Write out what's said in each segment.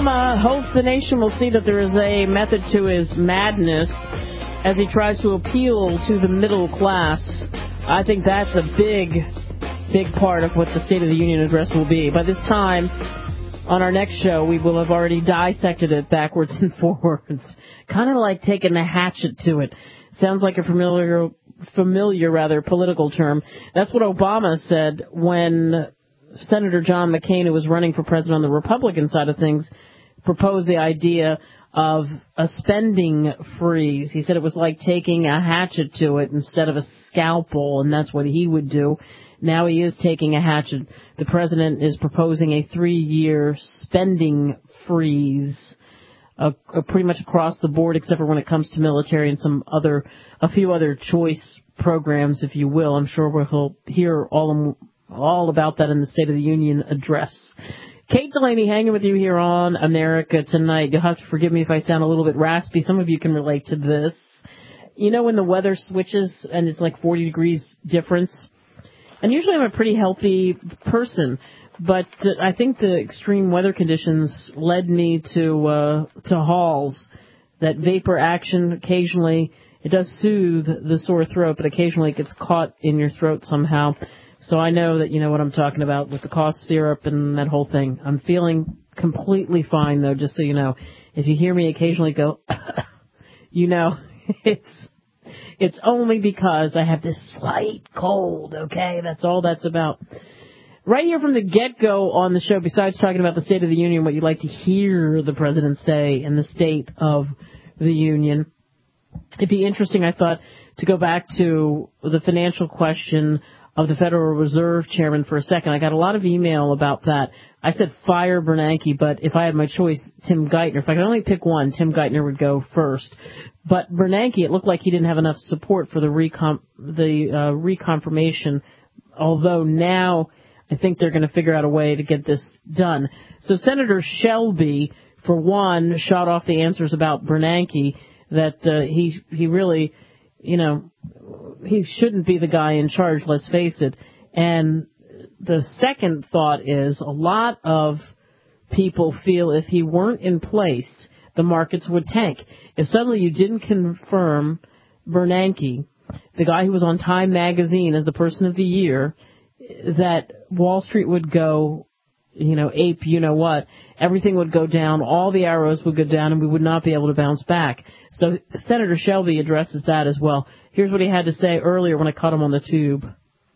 Obama hopes the nation will see that there is a method to his madness as he tries to appeal to the middle class. I think that's a big part of what the State of the Union address will be. By this time, on our next show, we will have already dissected it backwards and forwards. Kind of like taking a hatchet to it. Sounds like a familiar political term. That's what Obama said when Senator John McCain, who was running for president on the Republican side of things, proposed the idea of a spending freeze. He said it was like taking a hatchet to it instead of a scalpel, and that's what he would do. Now he is taking a hatchet. The president is proposing a 3-year spending freeze, pretty much across the board, except for when it comes to military and a few other choice programs, if you will. I'm sure we'll hear all about that in the State of the Union address. Kate Delaney hanging with you here on America Tonight. You'll have to forgive me if I sound a little bit raspy. Some of you can relate to this. You know when the weather switches and it's like 40 degrees difference? And usually I'm a pretty healthy person, but I think the extreme weather conditions led me to Halls. That vapor action occasionally, it does soothe the sore throat, but occasionally it gets caught in your throat somehow. So I know that you know what I'm talking about with the cough syrup and that whole thing. I'm feeling completely fine, though, just so you know. If you hear me occasionally go, you know, it's only because I have this slight cold, okay? That's all that's about. Right here from the get-go on the show, besides talking about the State of the Union, what you'd like to hear the President say in the State of the Union, it'd be interesting, I thought, to go back to the financial question of the Federal Reserve Chairman for a second. I got a lot of email about that. I said fire Bernanke, but if I had my choice, Tim Geithner. If I could only pick one, Tim Geithner would go first. But Bernanke, it looked like he didn't have enough support for the reconfirmation, although now I think they're going to figure out a way to get this done. So Senator Shelby, for one, shot off the answers about Bernanke, that he really, you know, he shouldn't be the guy in charge, let's face it. And the second thought is a lot of people feel if he weren't in place, the markets would tank. If suddenly you didn't confirm Bernanke, the guy who was on Time Magazine as the person of the year, that Wall Street would go, you know, ape, you know what, everything would go down, all the arrows would go down, and we would not be able to bounce back. So Senator Shelby addresses that as well. Here's what he had to say earlier when I caught him on the tube.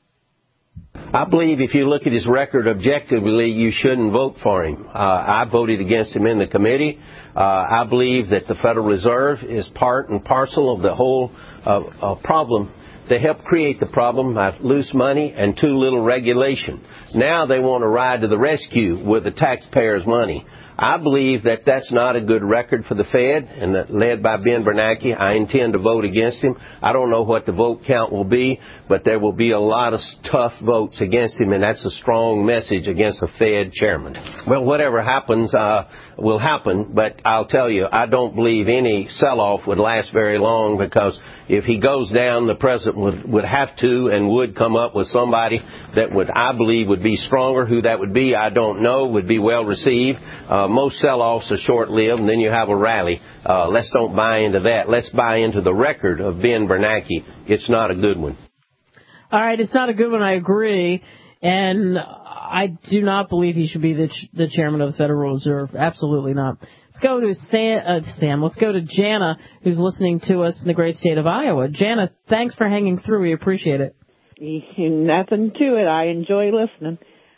I believe if you look at his record objectively, you shouldn't vote for him. I voted against him in the committee. I believe that the Federal Reserve is part and parcel of the whole problem. They helped create the problem by loose money and too little regulation. Now they want to ride to the rescue with the taxpayers' money. I believe that that's not a good record for the Fed, and that led by Ben Bernanke. I intend to vote against him. I don't know what the vote count will be, but there will be a lot of tough votes against him, and that's a strong message against a Fed chairman. Well, whatever happens will happen, but I'll tell you, I don't believe any sell-off would last very long, because if he goes down, the president would have to and would come up with somebody that would, I believe, would be stronger. Who that would be, I don't know, would be well received. Most sell-offs are short-lived, and then you have a rally. Let's don't buy into that. Let's buy into the record of Ben Bernanke. It's not a good one. All right, it's not a good one, I agree. And I do not believe he should be the chairman of the Federal Reserve. Absolutely not. Let's go to Sam. Let's go to Jana, who's listening to us in the great state of Iowa. Jana, thanks for hanging through. We appreciate it. Nothing to it. I enjoy listening.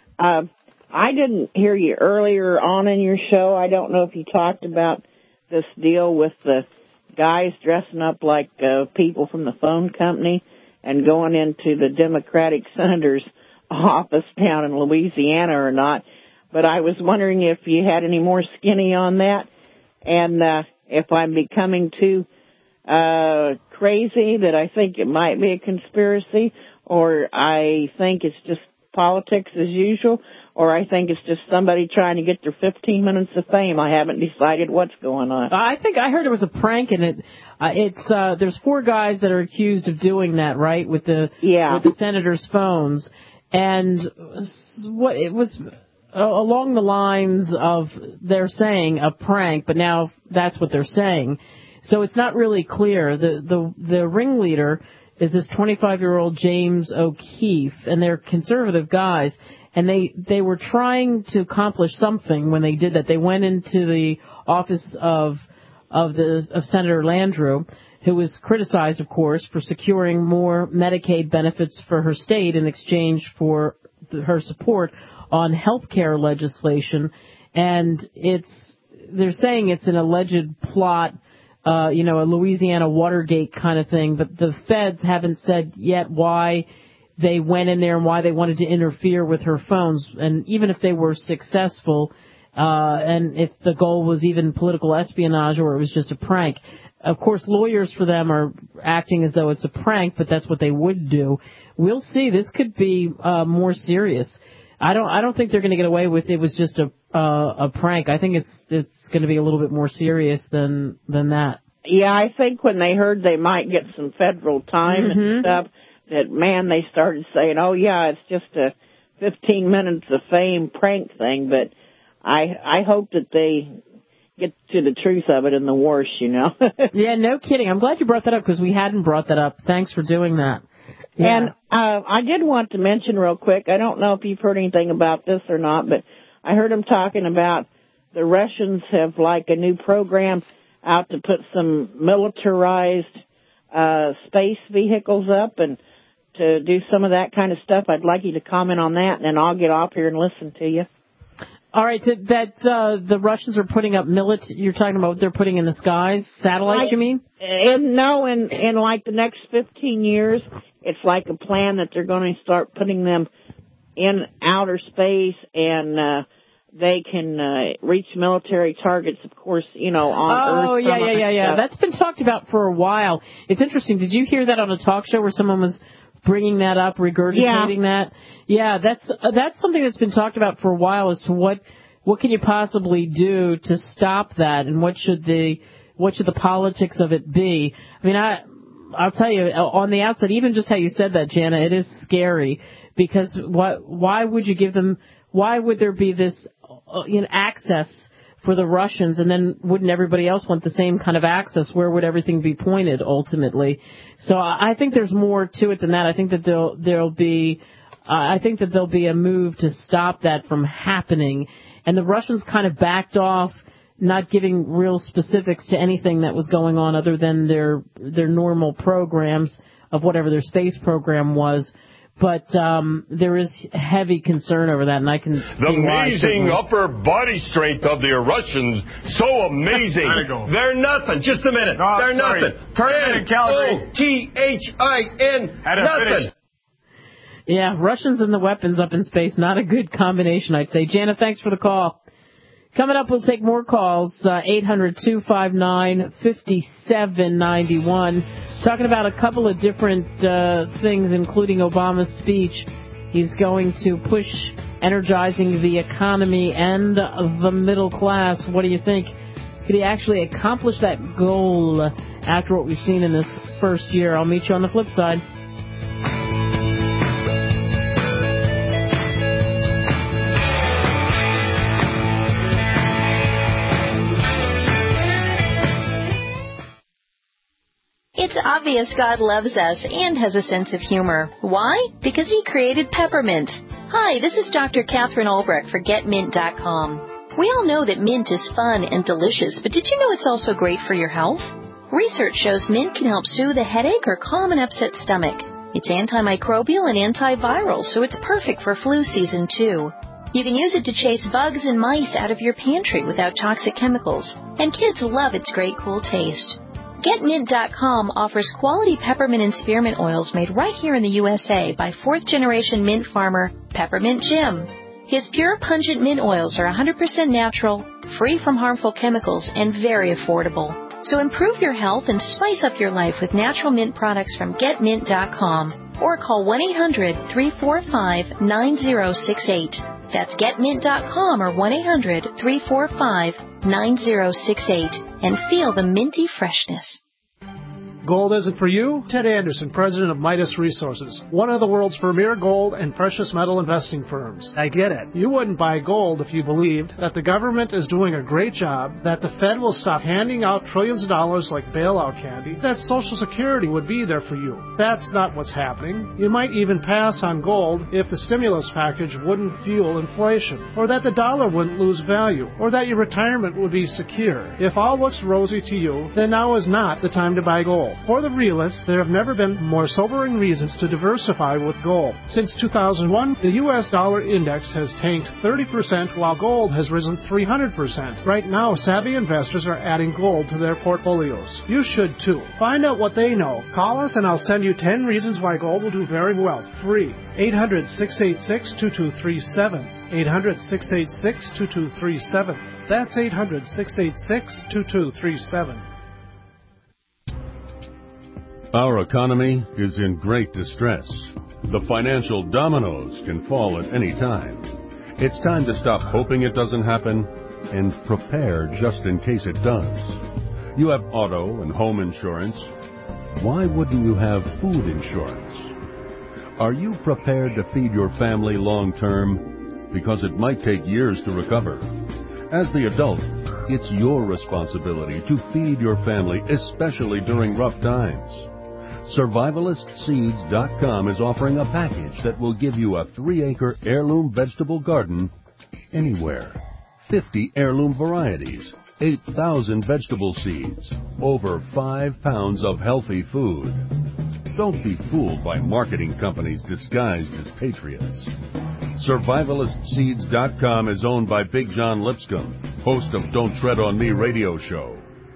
I didn't hear you earlier on in your show. I don't know if you talked about this deal with the guys dressing up like people from the phone company and going into the Democratic senator's office down in Louisiana or not. But I was wondering if you had any more skinny on that, and if I'm becoming too crazy that I think it might be a conspiracy, or I think it's just politics as usual, or I think it's just somebody trying to get their 15 minutes of fame. I haven't decided what's going on. I think I heard it was a prank, and there's 4 guys that are accused of doing that, right, with the senators' phones. And what it was, along the lines of, they're saying, a prank, but now that's what they're saying. So it's not really clear. The ringleader is this 25-year-old James O'Keefe, and they're conservative guys, and they were trying to accomplish something when they did that. They went into the office of Senator Landrieu, who was criticized, of course, for securing more Medicaid benefits for her state in exchange for her support on health care legislation. And they're saying it's an alleged plot, a Louisiana Watergate kind of thing, but the feds haven't said yet why they went in there and why they wanted to interfere with her phones. And even if they were successful, and if the goal was even political espionage or it was just a prank, of course, lawyers for them are acting as though it's a prank, but that's what they would do. We'll see. This could be more serious. I don't think they're going to get away with it was just a prank. I think it's going to be a little bit more serious than that. Yeah, I think when they heard they might get some federal time and stuff, that, man, they started saying, oh, yeah, it's just a 15 minutes of fame prank thing. But I hope that they get to the truth of it and the worst, Yeah, no kidding. I'm glad you brought that up because we hadn't brought that up. Thanks for doing that. Yeah. And I did want to mention real quick, I don't know if you've heard anything about this or not, but I heard them talking about the Russians have like a new program out to put some militarized space vehicles up and to do some of that kind of stuff. I'd like you to comment on that, and then I'll get off here and listen to you. All right, the Russians are putting up you're talking about what they're putting in the skies? Satellites, you mean? In like the next 15 years, it's like a plan that they're going to start putting them in outer space, and they can reach military targets, of course, on Earth. Oh, yeah. That's been talked about for a while. It's interesting. Did you hear that on a talk show where someone was bringing that up, regurgitating that? Yeah, that's something that's been talked about for a while as to what can you possibly do to stop that, and what should the politics of it be? I mean, I'll tell you, on the outside, even just how you said that, Jana, it is scary, because why would you give them? Why would there be this access for the Russians, and then wouldn't everybody else want the same kind of access? Where would everything be pointed ultimately? So I think there's more to it than that. I think that there'll be a move to stop that from happening, and the Russians kind of backed off, not giving real specifics to anything that was going on other than their normal programs of whatever their space program was. But there is heavy concern over that, and I can see why. The amazing upper body strength of the Russians, so amazing. They're nothing. Just a minute. No, they're sorry. nothing. Turn Calgary. N-O-T-H-I-N. Nothing. Yeah, Russians and the weapons up in space, not a good combination, I'd say. Jana, thanks for the call. Coming up, we'll take more calls, 800-259-5791. Talking about a couple of different things, including Obama's speech. He's going to push energizing the economy and the middle class. What do you think? Could he actually accomplish that goal after what we've seen in this first year? I'll meet you on the flip side. It's obvious God loves us and has a sense of humor. Why? Because He created peppermint. Hi, this is Dr. Catherine Olbrecht for GetMint.com. We all know that mint is fun and delicious, but did you know it's also great for your health? Research shows mint can help soothe a headache or calm an upset stomach. It's antimicrobial and antiviral, so it's perfect for flu season too. You can use it to chase bugs and mice out of your pantry without toxic chemicals, and kids love its great cool taste. GetMint.com offers quality peppermint and spearmint oils made right here in the USA by fourth-generation mint farmer Peppermint Jim. His pure, pungent mint oils are 100% natural, free from harmful chemicals, and very affordable. So improve your health and spice up your life with natural mint products from GetMint.com or call 1-800-345-9068. That's GetMint.com or 1-800-345-9068 and feel the minty freshness. Gold isn't for you? Ted Anderson, president of Midas Resources, one of the world's premier gold and precious metal investing firms. I get it. You wouldn't buy gold if you believed that the government is doing a great job, that the Fed will stop handing out trillions of dollars like bailout candy, that Social Security would be there for you. That's not what's happening. You might even pass on gold if the stimulus package wouldn't fuel inflation, or that the dollar wouldn't lose value, or that your retirement would be secure. If all looks rosy to you, then now is not the time to buy gold. For the realists, there have never been more sobering reasons to diversify with gold. Since 2001, the U.S. dollar index has tanked 30%, while gold has risen 300%. Right now, savvy investors are adding gold to their portfolios. You should too. Find out what they know. Call us and I'll send you 10 reasons why gold will do very well. Free. 800-686-2237. 800-686-2237. That's 800-686-2237. Our economy is in great distress. The financial dominoes can fall at any time. It's time to stop hoping it doesn't happen and prepare just in case it does. You have auto and home insurance. Why wouldn't you have food insurance? Are you prepared to feed your family long term? Because it might take years to recover. As the adult, it's your responsibility to feed your family, especially during rough times. SurvivalistSeeds.com is offering a package that will give you a 3-acre heirloom vegetable garden anywhere. 50 heirloom varieties, 8,000 vegetable seeds, over 5 pounds of healthy food. Don't be fooled by marketing companies disguised as patriots. SurvivalistSeeds.com is owned by Big John Lipscomb, host of Don't Tread on Me radio show.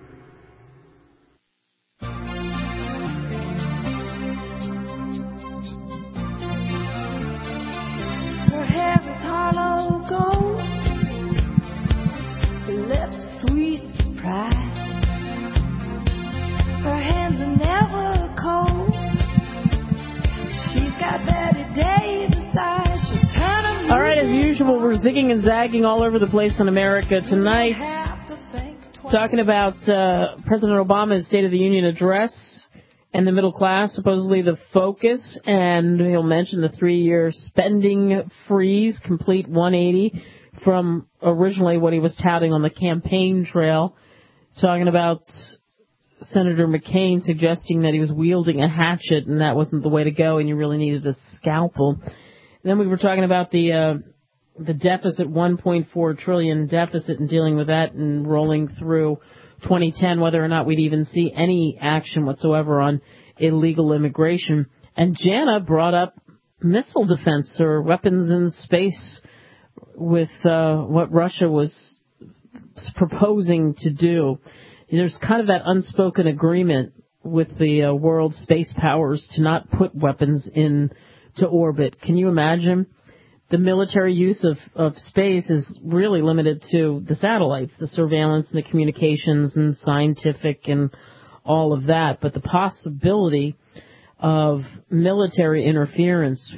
All right, as usual, we're zigging and zagging all over the place in America tonight, talking about President Obama's State of the Union address and the middle class, supposedly the focus, and he'll mention the 3-year spending freeze, complete 180 from originally what he was touting on the campaign trail, talking about Senator McCain suggesting that he was wielding a hatchet and that wasn't the way to go and you really needed a scalpel. And then we were talking about the deficit, $1.4 trillion deficit, and dealing with that and rolling through 2010, whether or not we'd even see any action whatsoever on illegal immigration. And Jana brought up missile defense or weapons in space with what Russia was proposing to do. There's kind of that unspoken agreement with the world space powers to not put weapons into orbit. Can you imagine? The military use of space is really limited to the satellites, the surveillance and the communications and scientific and all of that. But the possibility of military interference,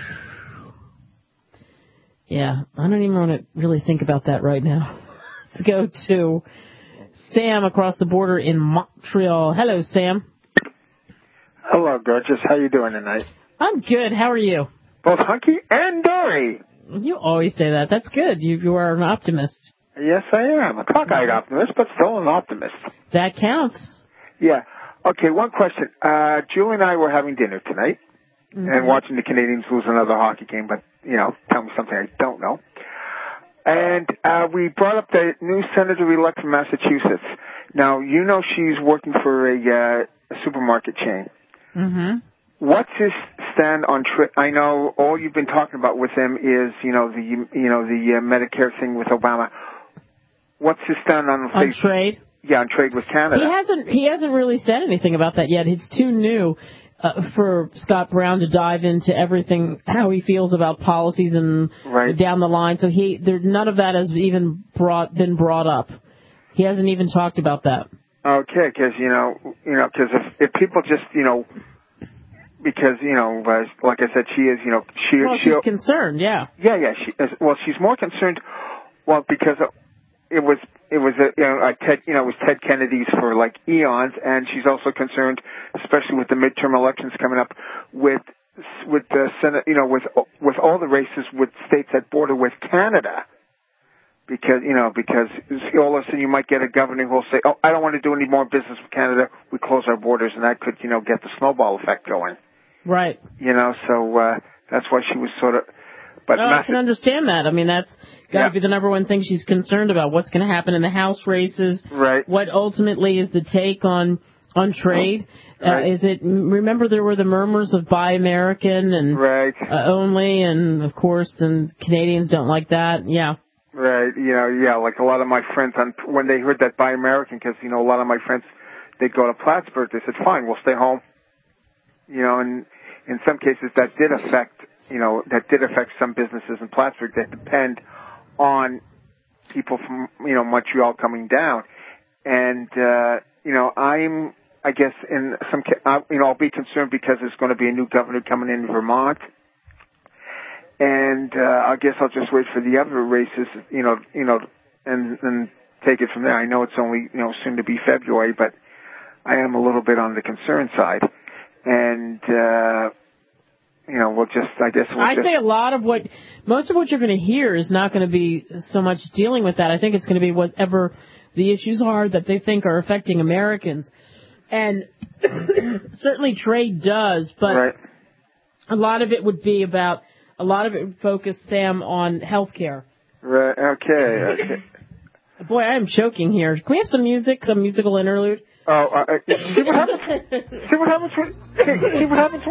yeah, I don't even want to really think about that right now. Let's go to Sam across the border in Montreal. Hello, Sam. Hello, gorgeous. How you doing tonight? I'm good. How are you? Both hunky and dory. You always say that. That's good. You are an optimist. Yes, I am. A cockeyed optimist, but still an optimist. That counts. Yeah. Okay, one question. Julie and I were having dinner tonight and watching the Canadians lose another hockey game, but, tell me something I don't know. And we brought up the new senator-elect from Massachusetts. Now, she's working for a supermarket chain. Mm-hmm. What's his stand on I know all you've been talking about with him is, the Medicare thing with Obama. What's his stand on trade? Yeah, on trade with Canada. He hasn't really said anything about that yet. It's too new for Scott Brown to dive into everything, how he feels about policies and down the line. So none of that has even been brought up. He hasn't even talked about that. Okay, because because if people just because like I said, she is she's concerned, yeah. Yeah. She's more concerned. Well, because it was it was Ted Kennedy's for like eons, and she's also concerned, especially with the midterm elections coming up, with the Senate, with all the races with states that border with Canada. Because all of a sudden you might get a governor who will say, "Oh, I don't want to do any more business with Canada. We close our borders," and that could, get the snowball effect going. Right. So that's why she was sort of. But I can understand that. I mean, that's got to be the number one thing she's concerned about. What's going to happen in the House races? Right. What ultimately is the take on trade? Right. Remember there were the murmurs of Buy American and only, and of course, and Canadians don't like that. Yeah. Right, like a lot of my friends, when they heard that Buy American, because, a lot of my friends, they'd go to Plattsburgh, they said, fine, we'll stay home. And in some cases that did affect some businesses in Plattsburgh that depend on people from, Montreal coming down. And, I guess in some, I'll be concerned because there's going to be a new governor coming in Vermont. And I guess I'll just wait for the other races, and take it from there. I know it's only, soon to be February, but I am a little bit on the concern side. And, I say most of what you're going to hear is not going to be so much dealing with that. I think it's going to be whatever the issues are that they think are affecting Americans. And certainly trade does, but a lot of it would focus, Sam, on health care. Right, okay. Boy, I am choking here. Can we have some music, some musical interlude? Oh, see what happens? See what happens?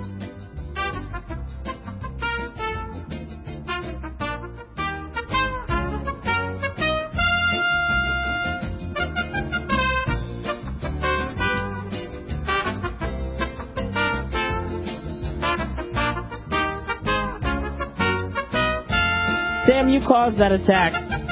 Sam, you caused that attack.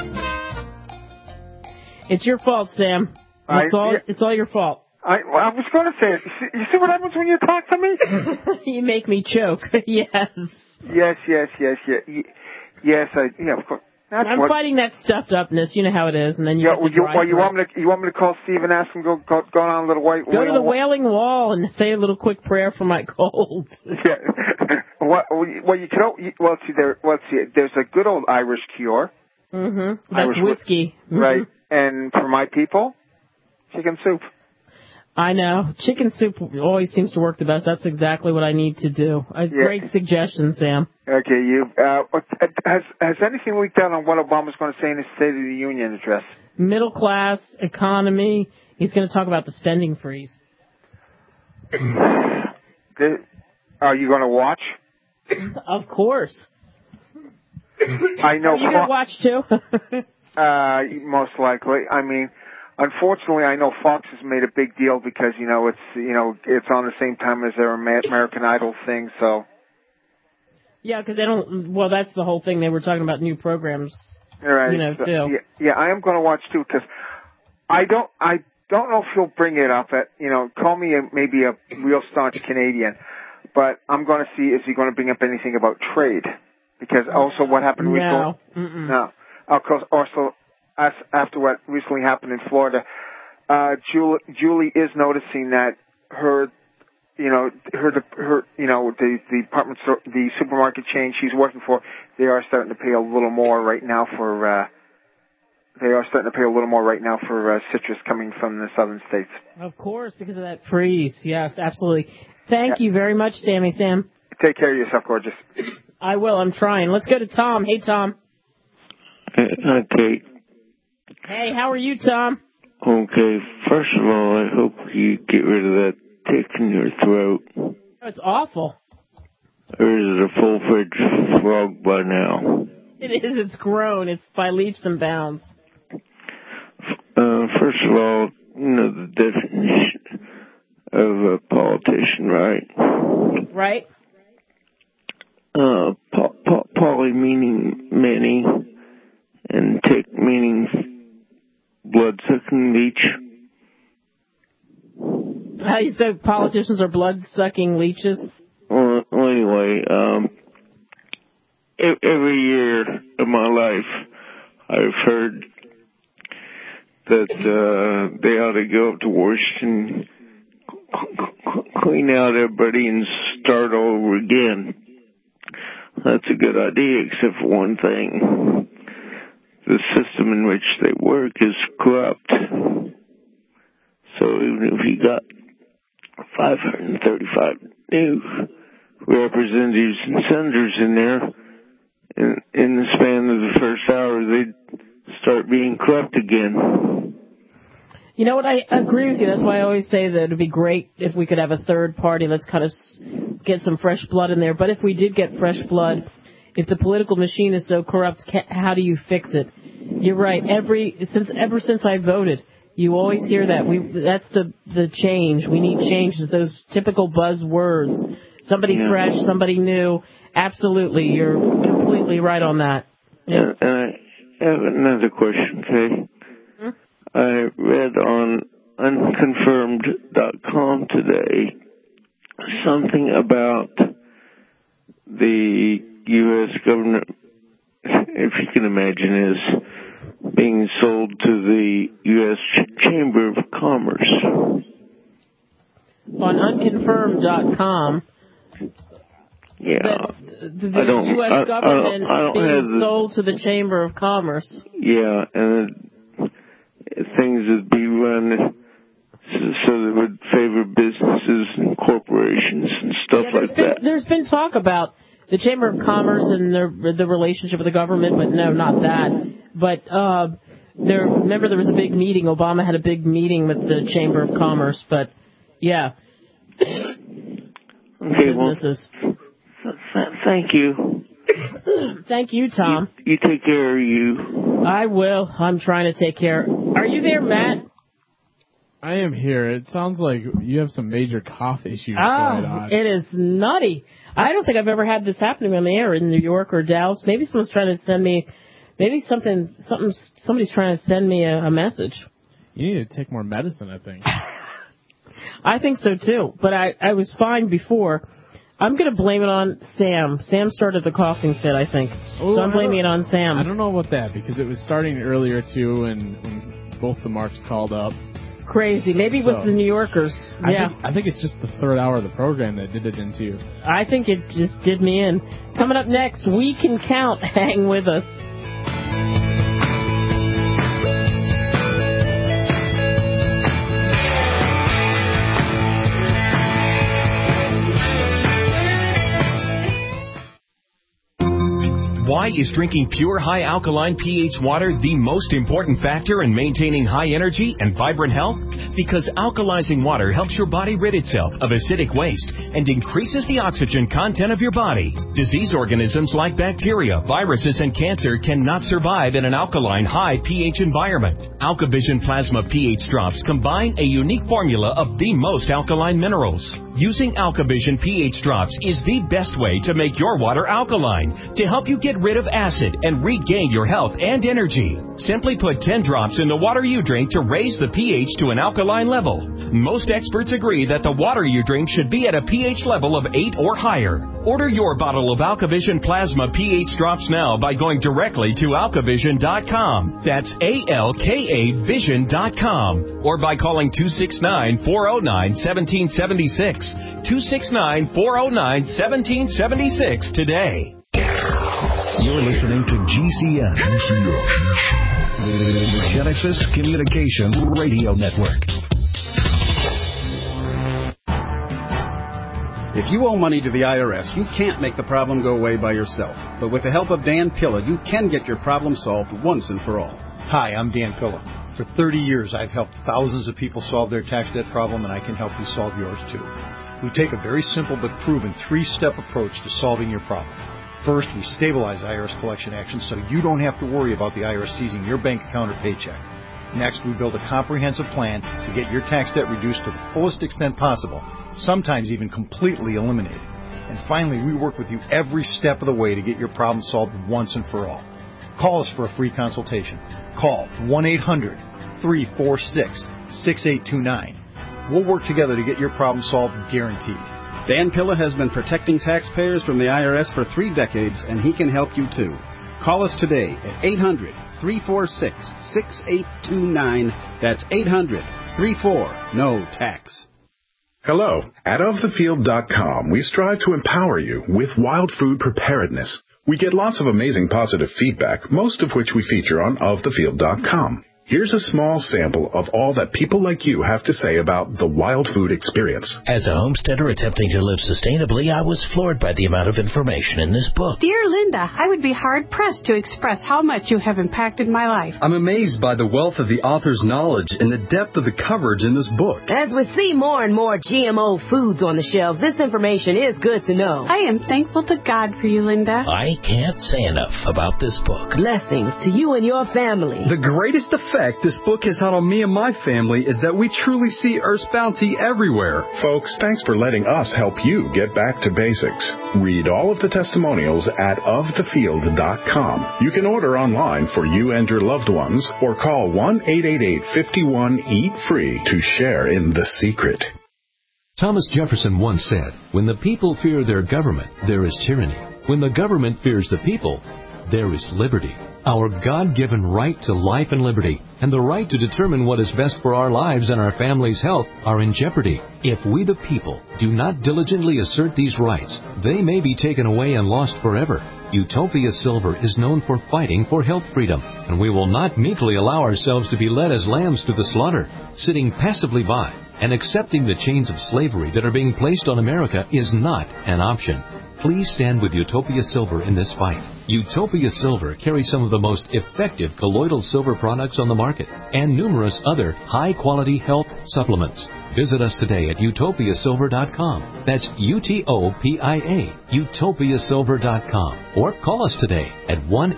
It's your fault, Sam. It's all your fault. I was going to say, you see what happens when you talk to me? You make me choke. Yes. Yes, of course. I'm fighting that stuffed upness. You know how it is, and then you. You want me to call Steve and ask him go on a little white. Go to the Wailing Wall and say a little quick prayer for my cold. Yeah. There's a good old Irish cure. Mm-hmm. That's whiskey. Mm-hmm. Right. And for my people, chicken soup. I know. Chicken soup always seems to work the best. That's exactly what I need to do. Great suggestion, Sam. Okay, has anything leaked out on what Obama's going to say in his State of the Union address? Middle class, economy. He's going to talk about the spending freeze. Are you going to watch? Of course. I know. Are you going to watch too? Most likely. I mean, unfortunately, I know Fox has made a big deal because it's on the same time as their American Idol thing. So. Yeah, because they don't. Well, that's the whole thing. They were talking about new programs. Right. Too. Yeah, I am going to watch too because I don't know if he'll bring it up at call me maybe a real staunch Canadian, but I'm going to see is he going to bring up anything about trade because also what happened recently. No. Of course, also after what recently happened in Florida, Julie is noticing that the department store, the supermarket chain she's working for, they are starting to pay a little more right now for citrus coming from the southern states. Of course, because of that freeze. Yes, absolutely. Thank you very much, Sam. Take care of yourself, gorgeous. I will. I'm trying. Let's go to Tom. Hey, Tom. Okay. Hey, how are you, Tom? Okay. First of all, I hope you get rid of that tick in your throat. Oh, it's awful. Or is it a full-fledged frog by now? It is. It's grown. It's by leaps and bounds. First of all, the definition of a politician, right? Right. Poly meaning many, and tick meaning blood-sucking leech. How you said politicians are blood-sucking leeches? Well, anyway, every year of my life, I've heard that they ought to go up to Washington, clean out everybody, and start over again. That's a good idea, except for one thing. The system in which they work is corrupt. So even if you got 535 new representatives and senators in there, in the span of the first hour, they'd start being corrupt again. You know what? I agree with you. That's why I always say that it would be great if we could have a third party. Let's kind of get some fresh blood in there. But if we did get fresh blood, if the political machine is so corrupt, how do you fix it? You're right. Ever since I voted, you always hear that. That's the change. We need change. Those typical buzzwords. Somebody fresh, somebody new. Absolutely. You're completely right on that. Yeah. And I have another question, Kay. I read on unconfirmed.com today something about the U.S. government, if you can imagine, is being sold to the U.S. Chamber of Commerce. On unconfirmed.com, yeah, the U.S. government being sold to the Chamber of Commerce. Yeah, and things would be run so that would favor businesses and corporations and stuff like that. There's been talk about the Chamber of Commerce and the relationship with the government, but no, not that. But remember there was a big meeting. Obama had a big meeting with the Chamber of Commerce, but yeah. Okay, businesses. Well, thank you. Thank you, Tom. You take care of you. I will. I'm trying to take care. Are you there, Matt? I am here. It sounds like you have some major cough issues going on. It is nutty. I don't think I've ever had this happening on the air in New York or Dallas. Maybe someone's trying to send me, somebody's trying to send me a message. You need to take more medicine, I think. I think so, too. But I was fine before. I'm going to blame it on Sam. Sam started the coughing fit, I think. So I'm blaming it on Sam. I don't know about that, because it was starting earlier, too, and when both the marks called up. Crazy. Maybe it was the New Yorkers. Yeah. I think it's just the third hour of the program that did it into you. I think it just did me in. Coming up next, We Can Count. Hang with us. Why is drinking pure high alkaline pH water the most important factor in maintaining high energy and vibrant health? Because alkalizing water helps your body rid itself of acidic waste and increases the oxygen content of your body. Disease organisms like bacteria, viruses, and cancer cannot survive in an alkaline high pH environment. AlkaVision Plasma pH drops combine a unique formula of the most alkaline minerals. Using AlkaVision pH drops is the best way to make your water alkaline to help you get rid of acid and regain your health and energy. Simply put 10 drops in the water you drink to raise the pH to an alkaline level. Most experts agree that the water you drink should be at a pH level of 8 or higher. Order your bottle of AlkaVision Plasma pH drops now by going directly to alkavision.com. That's ALKA Vision.com. Or by calling 269-409-1776. 269-409-1776 today. You're listening to GCN. The Genesis Communications Radio Network. If you owe money to the IRS, you can't make the problem go away by yourself. But with the help of Dan Pilla, you can get your problem solved once and for all. Hi, I'm Dan Pilla. For 30 years, I've helped thousands of people solve their tax debt problem, and I can help you solve yours too. We take a very simple but proven 3-step approach to solving your problem. First, we stabilize IRS collection actions so you don't have to worry about the IRS seizing your bank account or paycheck. Next, we build a comprehensive plan to get your tax debt reduced to the fullest extent possible, sometimes even completely eliminated. And finally, we work with you every step of the way to get your problem solved once and for all. Call us for a free consultation. Call 1-800-346-6829. We'll work together to get your problem solved, guaranteed. Dan Pilla has been protecting taxpayers from the IRS for 3 decades, and he can help you too. Call us today at 800-346-6829. That's 800-34-NO-TAX. Hello. At ofthefield.com, we strive to empower you with wild food preparedness. We get lots of amazing positive feedback, most of which we feature on ofthefield.com. Here's a small sample of all that people like you have to say about the wild food experience. As a homesteader attempting to live sustainably, I was floored by the amount of information in this book. Dear Linda, I would be hard-pressed to express how much you have impacted my life. I'm amazed by the wealth of the author's knowledge and the depth of the coverage in this book. As we see more and more GMO foods on the shelves, this information is good to know. I am thankful to God for you, Linda. I can't say enough about this book. Blessings to you and your family. The greatest effect this book has had on me and my family is that we truly see Earth's bounty everywhere. Folks, thanks for letting us help you get back to basics. Read all of the testimonials at ofthefield.com. You can order online for you and your loved ones or call 1-888-51-EAT-FREE to share in the secret. Thomas Jefferson once said, "When the people fear their government, there is tyranny. When the government fears the people, there is liberty." Our God-given right to life and liberty and the right to determine what is best for our lives and our families' health are in jeopardy. If we the people do not diligently assert these rights, they may be taken away and lost forever. Utopia Silver is known for fighting for health freedom, and we will not meekly allow ourselves to be led as lambs to the slaughter. Sitting passively by and accepting the chains of slavery that are being placed on America is not an option. Please stand with Utopia Silver in this fight. Utopia Silver carries some of the most effective colloidal silver products on the market and numerous other high-quality health supplements. Visit us today at utopiasilver.com. That's UTOPIA, utopiasilver.com. Or call us today at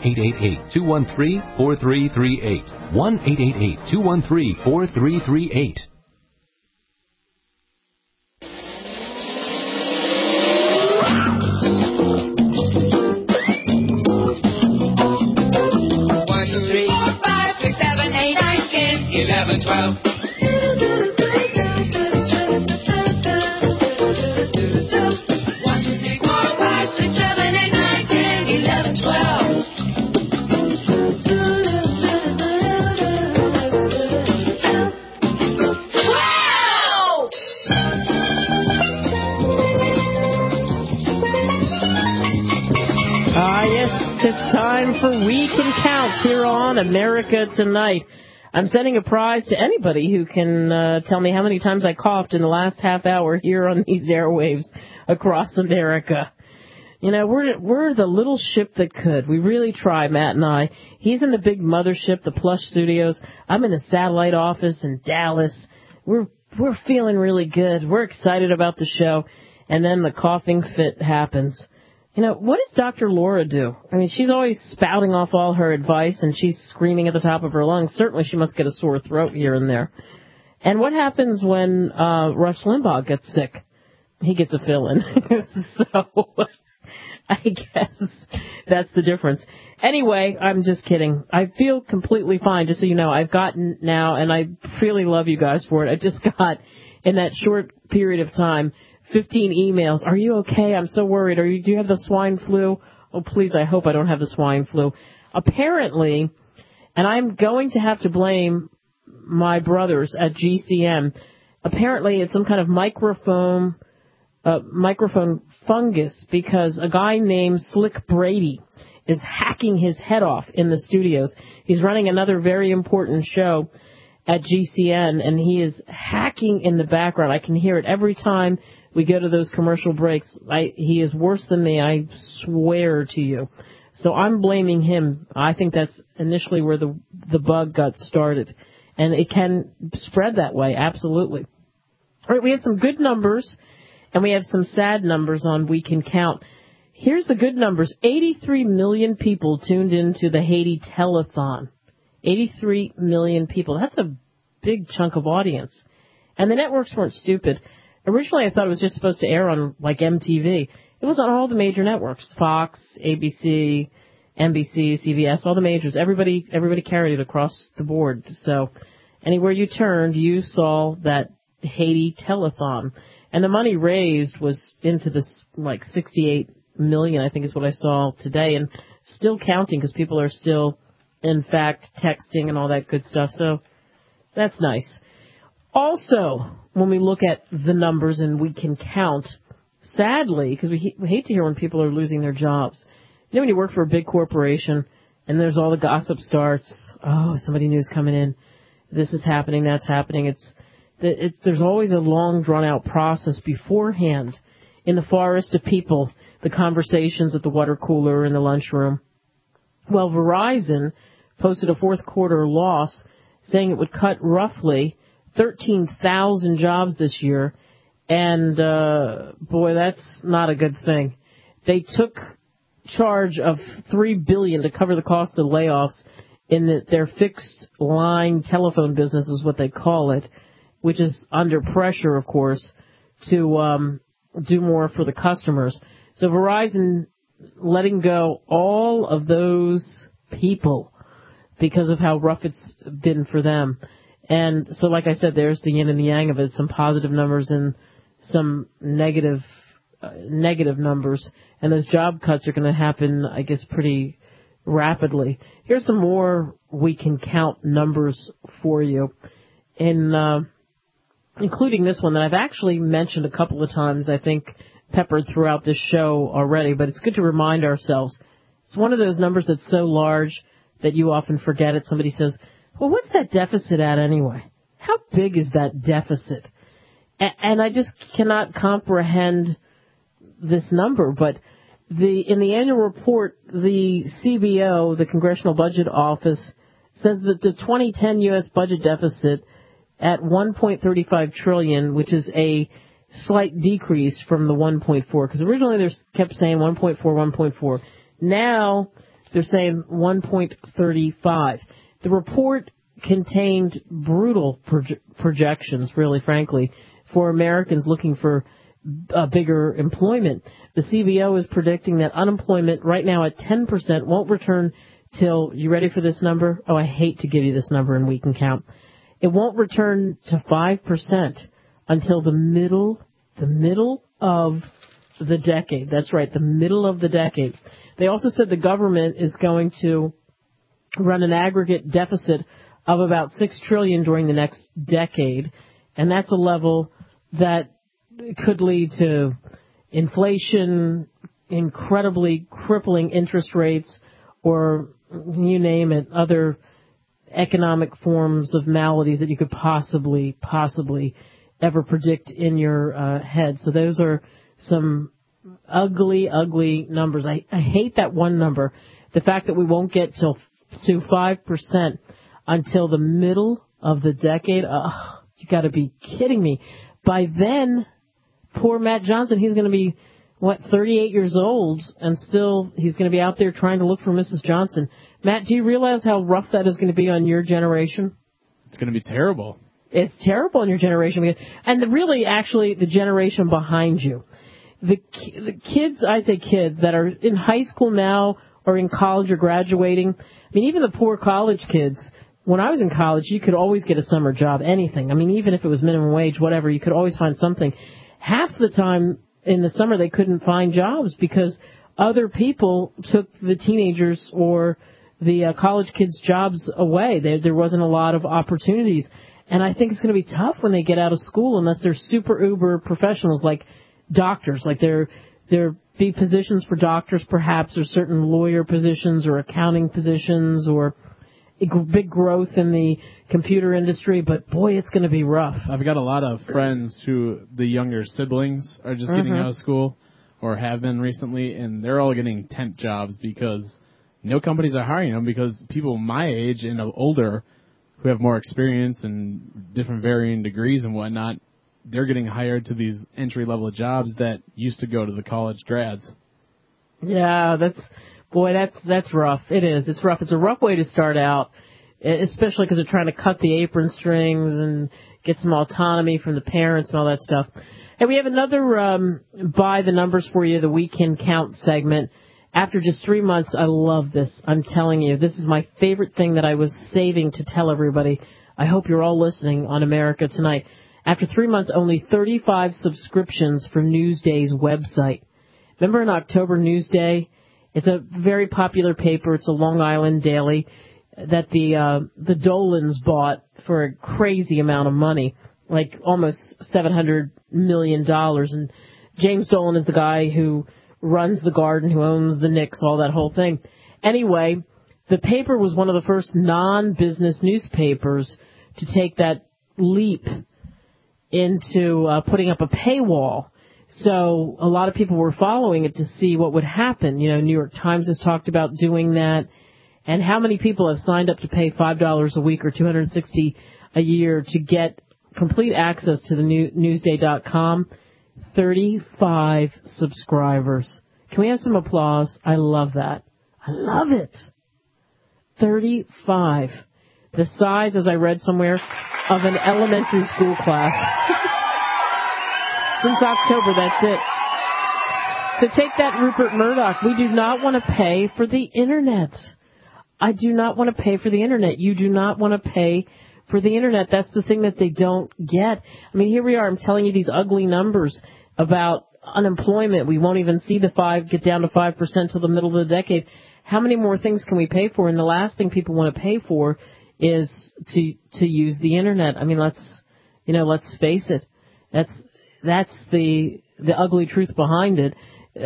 1-888-213-4338. 1-888-213-4338. It's time for We Can Count here on America Tonight. I'm sending a prize to anybody who can tell me how many times I coughed in the last half hour here on these airwaves across America. You know, we're the little ship that could. We really try, Matt and I. He's in the big mothership, the Plush Studios. I'm in the satellite office in Dallas. We're feeling really good. We're excited about the show. And then the coughing fit happens. You know, what does Dr. Laura do? I mean, she's always spouting off all her advice, and she's screaming at the top of her lungs. Certainly she must get a sore throat here and there. And what happens when Rush Limbaugh gets sick? He gets a fill-in. So I guess that's the difference. Anyway, I'm just kidding. I feel completely fine, just so you know. I've gotten now, and I really love you guys for it. I just got, in that short period of time, 15 emails. Are you okay? I'm so worried. Do you have the swine flu? Oh, please, I hope I don't have the swine flu. Apparently, and I'm going to have to blame my brothers at GCN. Apparently, it's some kind of microphone fungus, because a guy named Slick Brady is hacking his head off in the studios. He's running another very important show at GCN, and he is hacking in the background. I can hear it every time we go to those commercial breaks. He is worse than me, I swear to you. So I'm blaming him. I think that's initially where the bug got started. And it can spread that way, absolutely. All right, we have some good numbers, and we have some sad numbers on We Can Count. Here's the good numbers. 83 million people tuned into the Haiti telethon. 83 million people. That's a big chunk of audience. And the networks weren't stupid. Originally, I thought it was just supposed to air on, like, MTV. It was on all the major networks. Fox, ABC, NBC, CBS, all the majors. Everybody carried it across the board. So anywhere you turned, you saw that Haiti telethon. And the money raised was into this, like, 68 million, I think is what I saw today. And still counting, because people are still in fact, texting and all that good stuff. So that's nice. Also, when we look at the numbers and we can count, sadly, because we hate to hear when people are losing their jobs. You know, when you work for a big corporation and there's all the gossip starts, oh, somebody new's coming in, this is happening, that's happening. There's always a long, drawn-out process beforehand in the forest of people, the conversations at the water cooler in the lunchroom. Well, Verizon posted a fourth quarter loss, saying it would cut roughly 13,000 jobs this year, and boy, that's not a good thing. They took charge of $3 billion to cover the cost of layoffs in their fixed line telephone business, is what they call it, which is under pressure, of course, to do more for the customers. So Verizon letting go all of those people because of how rough it's been for them. And so, like I said, there's the yin and the yang of it, some positive numbers and some negative numbers. And those job cuts are going to happen, I guess, pretty rapidly. Here's some more we can count numbers for you, including this one that I've actually mentioned a couple of times, I think, peppered throughout this show already, but it's good to remind ourselves. It's one of those numbers that's so large that you often forget it. Somebody says, well, what's that deficit at anyway? How big is that deficit? And I just cannot comprehend this number, but in the annual report, the CBO, the Congressional Budget Office, says that the 2010 U.S. budget deficit at $1.35 trillion, which is a slight decrease from the 1.4, because originally they kept saying 1.4. Now they're saying 1.35. The report contained brutal projections, really, frankly, for Americans looking for bigger employment. The CBO is predicting that unemployment right now at 10% won't return till, you ready for this number? Oh, I hate to give you this number and we can count. It won't return to 5% until the middle of the decade. That's right, the middle of the decade. They also said the government is going to run an aggregate deficit of about $6 trillion during the next decade, and that's a level that could lead to inflation, incredibly crippling interest rates, or you name it, other economic forms of maladies that you could possibly ever predict in your head. So those are some ugly numbers. I hate that one number. The fact that we won't get to 5% until the middle of the decade. Oh, you got to be kidding me. By then, poor Matt Johnson, he's going to be, 38 years old, and still he's going to be out there trying to look for Mrs. Johnson. Matt, do you realize how rough that is going to be on your generation? It's going to be terrible. It's terrible on your generation. And really, actually, the generation behind you. The kids, I say kids, that are in high school now or in college or graduating. I mean, even the poor college kids. When I was in college, you could always get a summer job, anything. I mean, even if it was minimum wage, whatever, you could always find something. Half the time in the summer, they couldn't find jobs because other people took the teenagers or the college kids' jobs away. There wasn't a lot of opportunities. And I think it's going to be tough when they get out of school unless they're super uber professionals like doctors. Like there be positions for doctors perhaps, or certain lawyer positions or accounting positions, or big growth in the computer industry, but boy, it's going to be rough. I've got a lot of friends who the younger siblings are just getting out of school or have been recently, and they're all getting temp jobs because no companies are hiring them, because people my age and older who have more experience and different varying degrees and whatnot, they're getting hired to these entry-level jobs that used to go to the college grads. Yeah, that's rough. It is. It's rough. It's a rough way to start out, especially because they're trying to cut the apron strings and get some autonomy from the parents and all that stuff. And we have another by the numbers for you, the We Can Count segment. After just 3 months, I love this. I'm telling you, this is my favorite thing that I was saving to tell everybody. I hope you're all listening on America Tonight. After 3 months, only 35 subscriptions for Newsday's website. Remember in October, Newsday? It's a very popular paper. It's a Long Island daily. that the Dolans bought for a crazy amount of money, like almost $700 million. And James Dolan is the guy who runs the Garden, who owns the Knicks, all that whole thing. Anyway, the paper was one of the first non-business newspapers to take that leap into putting up a paywall. So a lot of people were following it to see what would happen. You know, New York Times has talked about doing that. And how many people have signed up to pay $5 a week or $260 a year to get complete access to the Newsday.com? 35 subscribers. Can we have some applause? I love that. I love it. 35. The size, as I read somewhere, of an elementary school class. Since October, that's it. So take that, Rupert Murdoch. We do not want to pay for the Internet. I do not want to pay for the Internet. You do not want to pay for the Internet. That's the thing that they don't get. I mean, here we are. I'm telling you these ugly numbers about unemployment. We won't even see get down to 5% till the middle of the decade. How many more things can we pay for? And the last thing people want to pay for is to use the Internet. I mean, let's face it. That's the ugly truth behind it.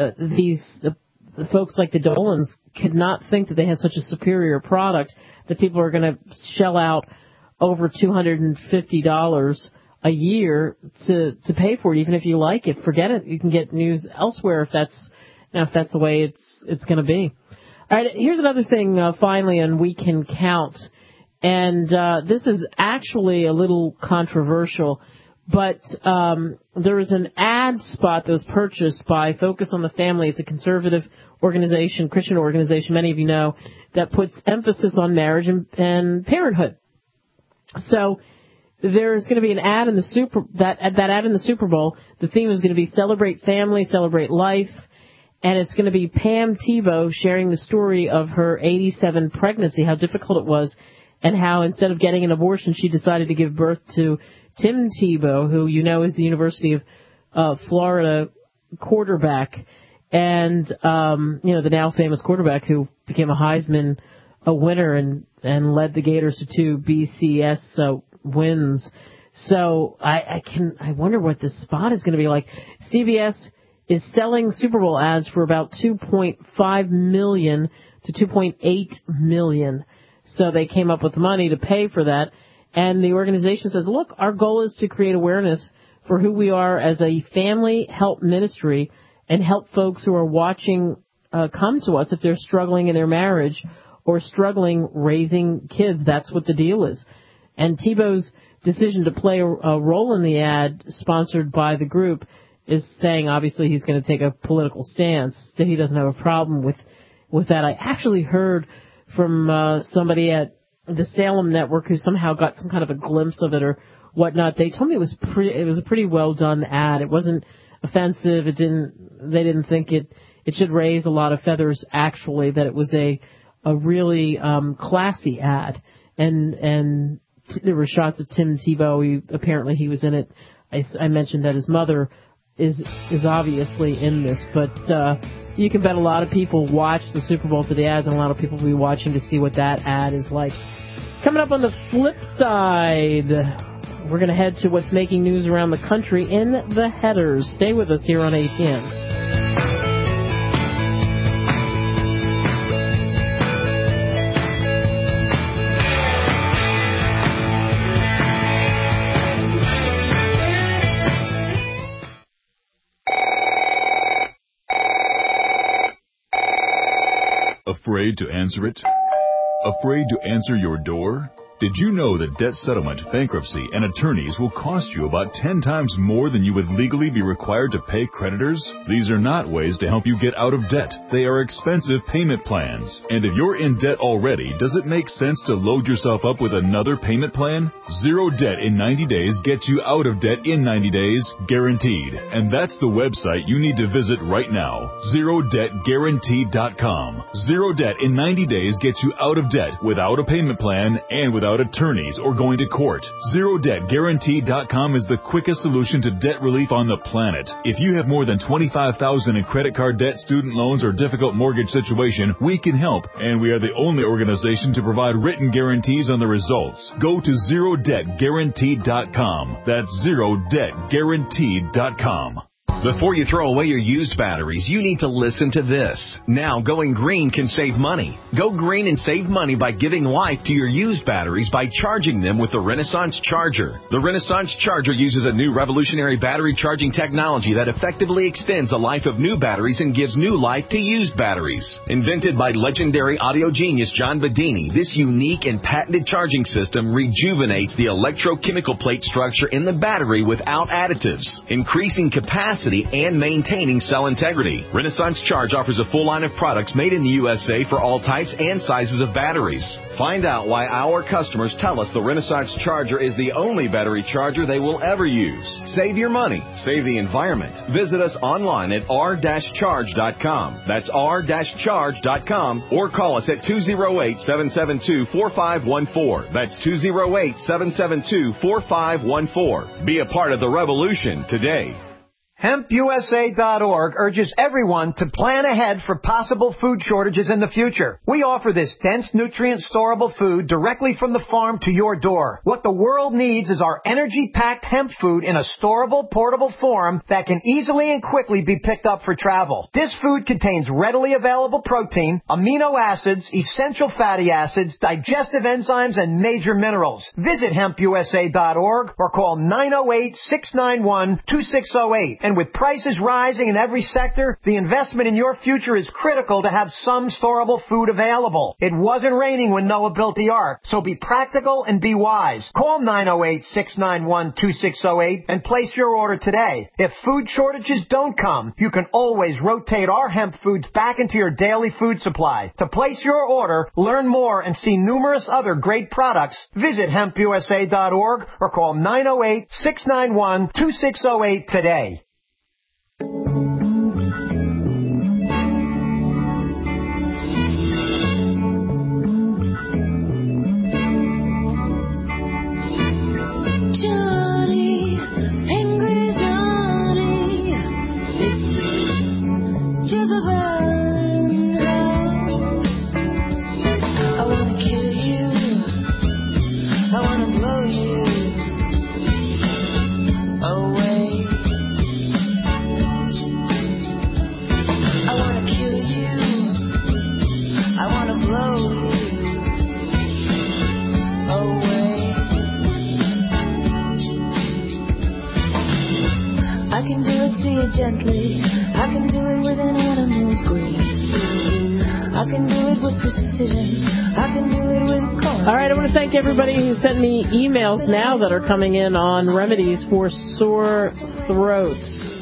The folks like the Dolans could not think that they had such a superior product that people are going to shell out over $250 a year to pay for it, even if you like it. Forget it. You can get news elsewhere if that's the way it's going to be. All right, here's another thing, finally, on We Can Count. And this is actually a little controversial, but there was an ad spot that was purchased by Focus on the Family. It's a conservative organization, Christian organization, many of you know, that puts emphasis on marriage and parenthood. So there's going to be an ad in the ad in the Super Bowl. The theme is going to be Celebrate Family, Celebrate Life. And it's going to be Pam Tebow sharing the story of her 87 pregnancy, how difficult it was, and how instead of getting an abortion, she decided to give birth to Tim Tebow, who you know is the University of Florida quarterback, and the now famous quarterback who became a Heisman winner and led the Gators to 2 BCS wins. So I wonder what this spot is going to be like. CBS is selling Super Bowl ads for about $2.5 million to $2.8 million. So they came up with money to pay for that. And the organization says, look, our goal is to create awareness for who we are as a family help ministry and help folks who are watching come to us if they're struggling in their marriage or struggling raising kids. That's what the deal is. And Tebow's decision to play a role in the ad sponsored by the group is saying, obviously, he's going to take a political stance, that he doesn't have a problem with that. I actually heard from somebody at the Salem Network who somehow got some kind of a glimpse of it or whatnot. They told me it was a pretty well done ad. It wasn't offensive. They didn't think it should raise a lot of feathers, actually, that it was a really classy ad. And there were shots of Tim Tebow. Apparently he was in it. I mentioned that his mother is obviously in this, but you can bet a lot of people watch the Super Bowl for the ads, and a lot of people will be watching to see what that ad is like. Coming up on the flip side, we're going to head to what's making news around the country in the headers. Stay with us here on ATN. Afraid to answer it? Afraid to answer your door? Did you know that debt settlement, bankruptcy, and attorneys will cost you about 10 times more than you would legally be required to pay creditors? These are not ways to help you get out of debt. They are expensive payment plans. And if you're in debt already, does it make sense to load yourself up with another payment plan? Zero debt in 90 days gets you out of debt in 90 days, guaranteed. And that's the website you need to visit right now, ZeroDebtGuaranteed.com. Zero debt in 90 days gets you out of debt without a payment plan and without without attorneys or going to court. ZeroDebtGuarantee.com is the quickest solution to debt relief on the planet. If you have more than $25,000 in credit card debt, student loans, or difficult mortgage situation, we can help, and we are the only organization to provide written guarantees on the results. Go to ZeroDebtGuarantee.com. That's ZeroDebtGuarantee.com. Before you throw away your used batteries, you need to listen to this. Now, going green can save money. Go green and save money by giving life to your used batteries by charging them with the Renaissance Charger. The Renaissance Charger uses a new revolutionary battery charging technology that effectively extends the life of new batteries and gives new life to used batteries. Invented by legendary audio genius John Bedini, this unique and patented charging system rejuvenates the electrochemical plate structure in the battery without additives, increasing capacity and maintaining cell integrity. Renaissance Charge offers a full line of products made in the USA for all types and sizes of batteries. Find out why our customers tell us the Renaissance Charger is the only battery charger they will ever use. Save your money. Save the environment. Visit us online at r-charge.com. That's r-charge.com, or call us at 208-772-4514. That's 208-772-4514. Be a part of the revolution today. HempUSA.org urges everyone to plan ahead for possible food shortages in the future. We offer this dense, nutrient, storable food directly from the farm to your door. What the world needs is our energy-packed hemp food in a storable, portable form that can easily and quickly be picked up for travel. This food contains readily available protein, amino acids, essential fatty acids, digestive enzymes, and major minerals. Visit HempUSA.org or call 908-691-2608. And with prices rising in every sector, the investment in your future is critical to have some storable food available. It wasn't raining when Noah built the ark, so be practical and be wise. Call 908-691-2608 and place your order today. If food shortages don't come, you can always rotate our hemp foods back into your daily food supply. To place your order, learn more, and see numerous other great products, visit HempUSA.org or call 908-691-2608 today. Johnny, angry Johnny, this is Jezebel in hell. I wanna kill you, I wanna blow you away. I wanna kill you, I wanna blow you away. I can do it to you gently. I can do it with an animal's grace. I can do it with precision. I can do it with calm. All right, I want to thank everybody who sent me emails now that are coming in on remedies for sore throats.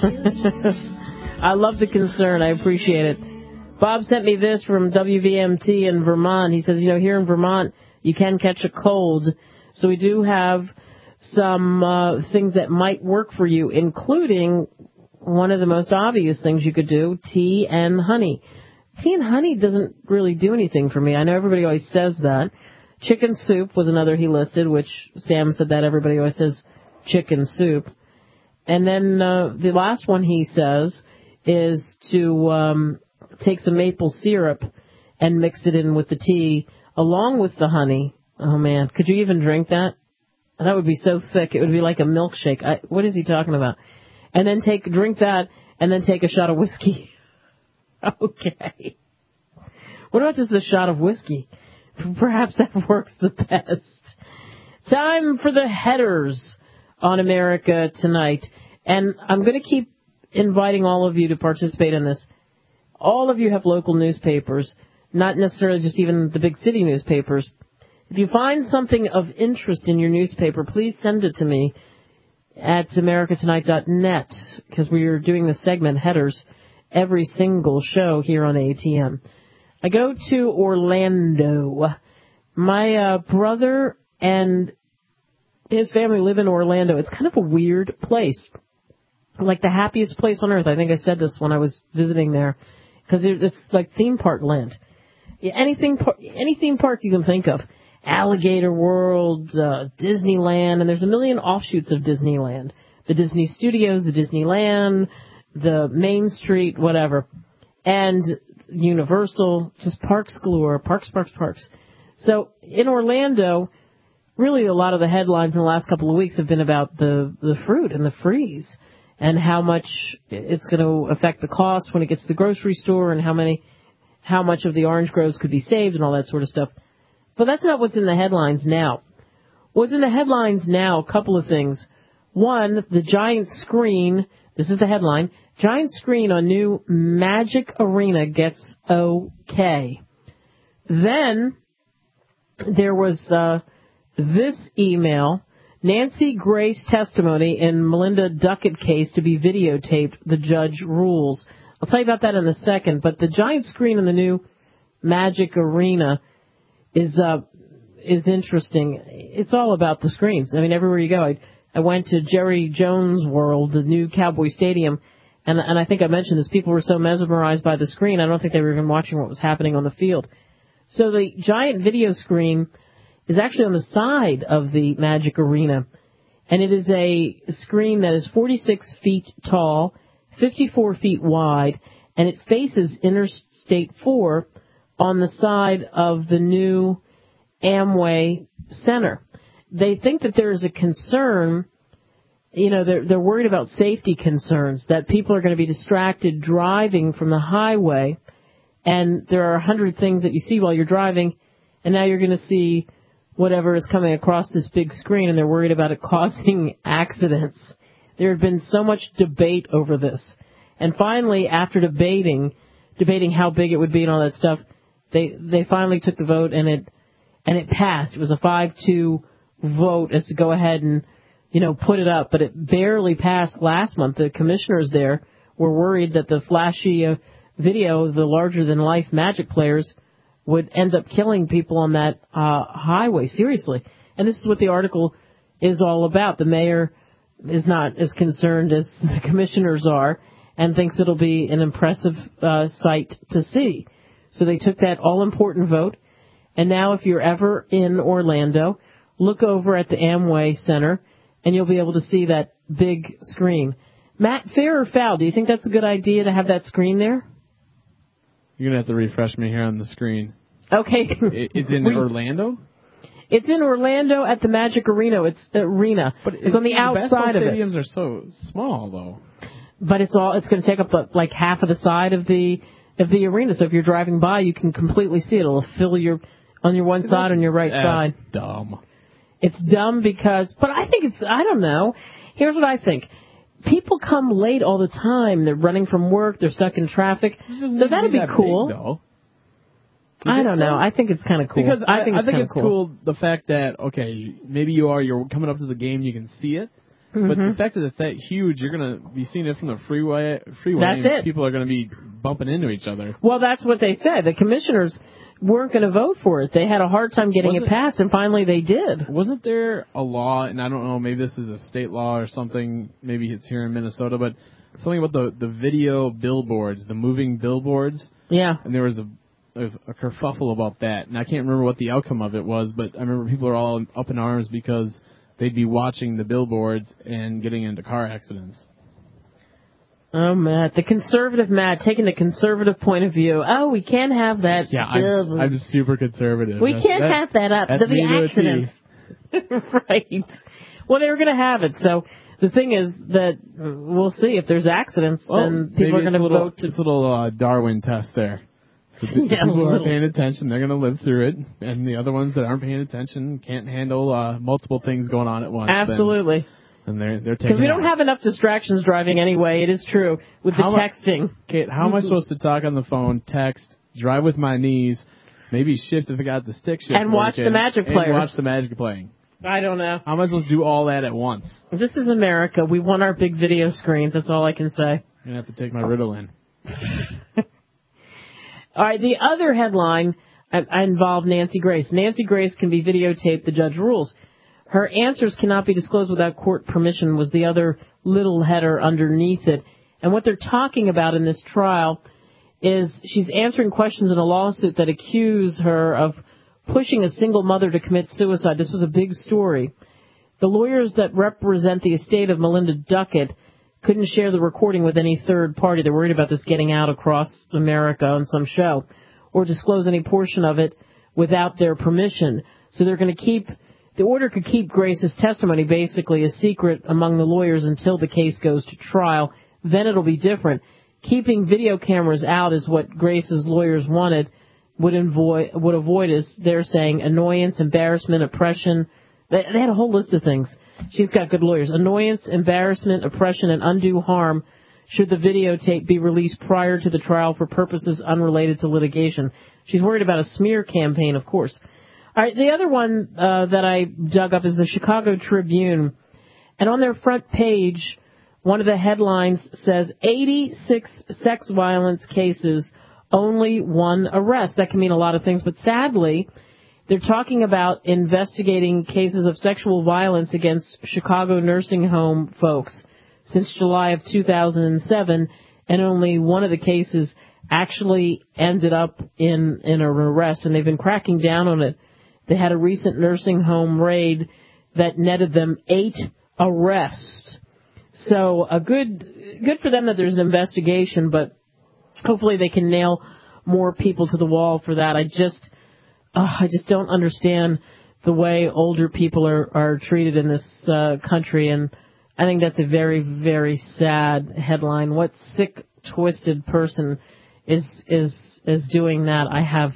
I love the concern. I appreciate it. Bob sent me this from WVMT in Vermont. He says, here in Vermont, you can catch a cold. So we do have some things that might work for you, including one of the most obvious things you could do, tea and honey. Tea and honey doesn't really do anything for me. I know everybody always says that. Chicken soup was another he listed, which Sam said that everybody always says chicken soup. And then the last one he says is to take some maple syrup and mix it in with the tea along with the honey. Oh, man. Could you even drink that? That would be so thick. It would be like a milkshake. What is he talking about? And then drink that and then take a shot of whiskey. Okay. What about just the shot of whiskey? Perhaps that works the best. Time for the headers on America Tonight. And I'm going to keep inviting all of you to participate in this. All of you have local newspapers, not necessarily just even the big city newspapers. If you find something of interest in your newspaper, please send it to me at americatonight.net, because we are doing the segment headers every single show here on ATM. I go to Orlando. My brother and his family live in Orlando. It's kind of a weird place, like the happiest place on earth. I think I said this when I was visiting there, because it's like theme park land. Any theme park you can think of. Alligator World, Disneyland, and there's a million offshoots of Disneyland. The Disney Studios, the Disneyland, the Main Street, whatever. And Universal, just parks galore, parks. So in Orlando, really a lot of the headlines in the last couple of weeks have been about the fruit and the freeze and how much it's going to affect the cost when it gets to the grocery store and how much of the orange groves could be saved and all that sort of stuff. But that's not what's in the headlines now. What's in the headlines now, a couple of things. One, the giant screen, this is the headline, giant screen on new Magic Arena gets okay. Then there was this email, Nancy Grace testimony in Melinda Duckett case to be videotaped, the judge rules. I'll tell you about that in a second, but the giant screen in the new Magic Arena is interesting. It's all about the screens. I mean, everywhere you go. I went to Jerry Jones World, the new Cowboy Stadium, and I think I mentioned this. People were so mesmerized by the screen, I don't think they were even watching what was happening on the field. So the giant video screen is actually on the side of the Magic Arena, and it is a screen that is 46 feet tall, 54 feet wide, and it faces Interstate 4 on the side of the new Amway Center. They think that there is a concern, they're worried about safety concerns, that people are going to be distracted driving from the highway, and there are 100 things that you see while you're driving, and now you're going to see whatever is coming across this big screen, and they're worried about it causing accidents. There had been so much debate over this. And finally, after debating how big it would be and all that stuff, they finally took the vote, and it passed. It was a 5-2 vote as to go ahead and, put it up, but it barely passed last month. The commissioners there were worried that the flashy video, the larger-than-life Magic players, would end up killing people on that highway, seriously. And this is what the article is all about. The mayor is not as concerned as the commissioners are and thinks it'll be an impressive sight to see. So they took that all-important vote, and now if you're ever in Orlando, look over at the Amway Center, and you'll be able to see that big screen. Matt, fair or foul, do you think that's a good idea to have that screen there? You're going to have to refresh me here on the screen. Okay. It's in Orlando? It's in Orlando at the Magic Arena. It's on the outside of it. Stadiums are so small, though. But it's going to take up like half of the side of the arena. So if you're driving by, you can completely see it. It'll fill on your one side, on your right side. Dumb. It's dumb but I think I don't know. Here's what I think. People come late all the time. They're running from work. They're stuck in traffic. So that'd be cool. Big, though. I don't know. I think it's kind of cool. Because I think it's cool the fact that, okay, maybe you're coming up to the game, you can see it. Mm-hmm. But the fact that it's that huge, you're going to be seeing it from the freeway. That's and it. People are going to be bumping into each other. Well, that's what they said. The commissioners weren't going to vote for it. They had a hard time getting it passed, and finally they did. Wasn't there a law, and I don't know, maybe this is a state law or something, maybe it's here in Minnesota, but something about the video billboards, the moving billboards? Yeah. And there was a kerfuffle about that, and I can't remember what the outcome of it was, but I remember people were all up in arms because they'd be watching the billboards and getting into car accidents. Oh, Matt, the conservative Matt, taking the conservative point of view. Oh, we can't have that. Yeah, I'm just super conservative. We can't have that up. That's the accidents. Right. Well, they were going to have it, so the thing is that we'll see if there's accidents, then people are going to vote. It's a little Darwin test there. So people who are paying attention, they're going to live through it, and the other ones that aren't paying attention can't handle multiple things going on at once. Absolutely. And they're taking because we don't have enough distractions driving anyway. It is true with the texting. Kate, how am I supposed to talk on the phone, text, drive with my knees, maybe shift if I got the stick shift, and watch the Magic players, and watch the Magic playing? I don't know. How am I supposed to do all that at once? This is America. We want our big video screens. That's all I can say. I'm gonna have to take my Ritalin. All right. The other headline involved Nancy Grace. Nancy Grace can be videotaped. The judge rules. Her answers cannot be disclosed without court permission was the other little header underneath it. And what they're talking about in this trial is she's answering questions in a lawsuit that accuse her of pushing a single mother to commit suicide. This was a big story. The lawyers that represent the estate of Melinda Duckett couldn't share the recording with any third party. They're worried about this getting out across America on some show, or disclose any portion of it without their permission. So they're going to keep, the order could keep Grace's testimony basically a secret among the lawyers until the case goes to trial. Then it'll be different. Keeping video cameras out is what Grace's lawyers wanted, would avoid, as they're saying, annoyance, embarrassment, oppression. They had a whole list of things. She's got good lawyers. Annoyance, embarrassment, oppression, and undue harm should the videotape be released prior to the trial for purposes unrelated to litigation. She's worried about a smear campaign, of course. All right, the other one that I dug up is the Chicago Tribune. And on their front page, one of the headlines says, 86 sex violence cases, only one arrest. That can mean a lot of things, but sadly, they're talking about investigating cases of sexual violence against Chicago nursing home folks since July of 2007, and only one of the cases actually ended up in an arrest, and they've been cracking down on it. They had a recent nursing home raid that netted them 8 arrests. So good for them that there's an investigation, but hopefully they can nail more people to the wall for that. I just don't understand the way older people are treated in this country, and I think that's a very, very sad headline. What sick, twisted person is doing that? I have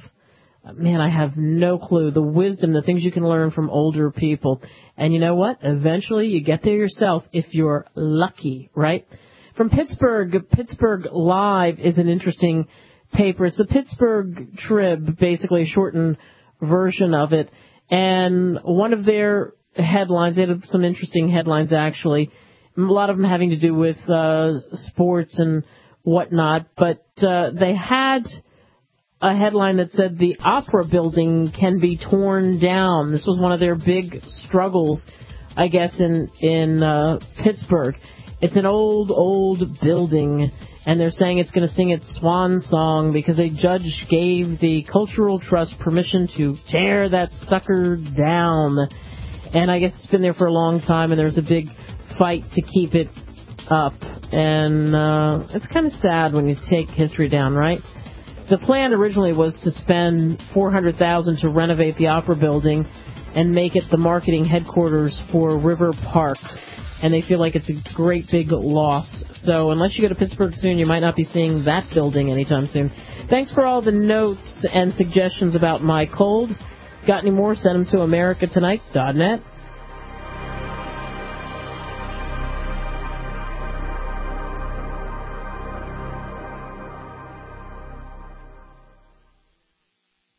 no clue. The wisdom, the things you can learn from older people. And you know what? Eventually you get there yourself if you're lucky, right? From Pittsburgh, Pittsburgh Live is an interesting paper. It's the Pittsburgh Trib, basically a shortened version of it. And one of their headlines, they had some interesting headlines actually, a lot of them having to do with sports and whatnot, but they had a headline that said the Opera building can be torn down. This was one of their big struggles, I guess, in Pittsburgh. It's an old building, and they're saying it's going to sing its swan song because a judge gave the Cultural Trust permission to tear that sucker down. And I guess it's been there for a long time, and there's a big fight to keep it up. And it's kind of sad when you take history down, right? The plan originally was to spend $400,000 to renovate the Opera building and make it the marketing headquarters for River Park. And they feel like it's a great big loss. So unless you go to Pittsburgh soon, you might not be seeing that building anytime soon. Thanks for all the notes and suggestions about my cold. Got any more? Send them to americatonight.net.